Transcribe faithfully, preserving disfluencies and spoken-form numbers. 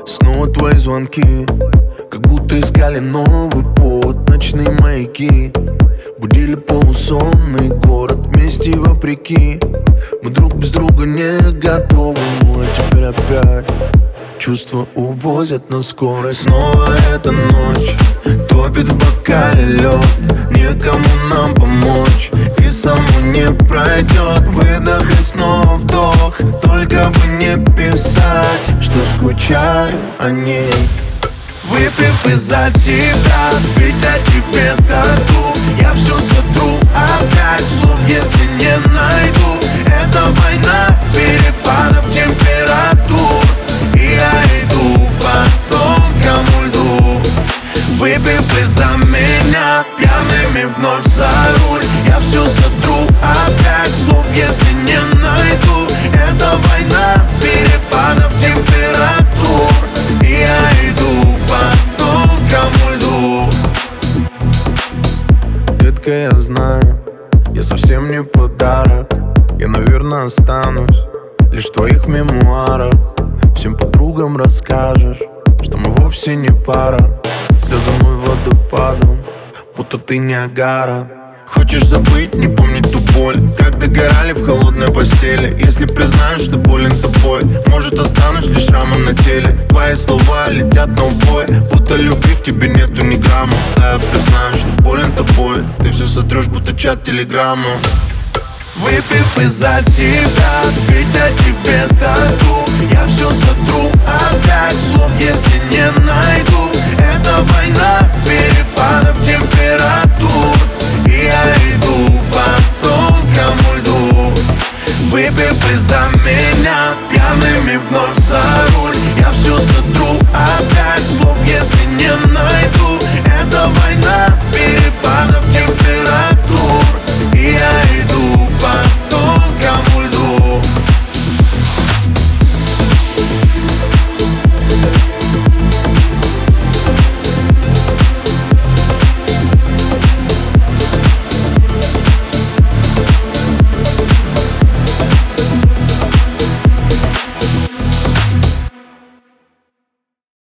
Снова твои звонки, как будто искали новый повод. Ночные маяки будили полусонный город. Вместе и вопреки мы друг без друга не готовы. Ну а теперь опять чувства увозят на скорость. Снова эта ночь топит в бокале лед. Некому нам помочь, и само не пройдет. Выдох и снова вдох, только бы не писать, что скучаю о ней. Выпив из-за тебя, ведь о тебе тону. Я все сотру опять, слов если не найду. Это война перепадов температур, и я иду по тонкому льду. Выпив из-за меня, пьяными вновь за руль. Я все сотру опять, слов если не найду. Это война перепадов температур, и я иду по тонкому льду. Детка, я знаю, я совсем не подарок. Я, наверное, останусь лишь в твоих мемуарах. Всем подругам расскажешь, что мы вовсе не пара. Слезы мой водопадом, будто ты Ниагара. Хочешь забыть, не помнить ту боль, как догорали в холодной постели. Если признаешь, что болен тобой, может останусь лишь шрамом на теле. Твои слова летят на убой, будто любви в тебе нету ни грамма. А я признаю, что болен тобой, ты все сотрешь, будто чат телеграмму. Выпив из-за тебя, ведь о тебе тону. Я все сотру опять, слов если не найду. Это война перепадов температур, и я иду по тонкому льду. Выпив из-за меня, пьяными вновь за руль. Я все сотру опять, слов если не найду.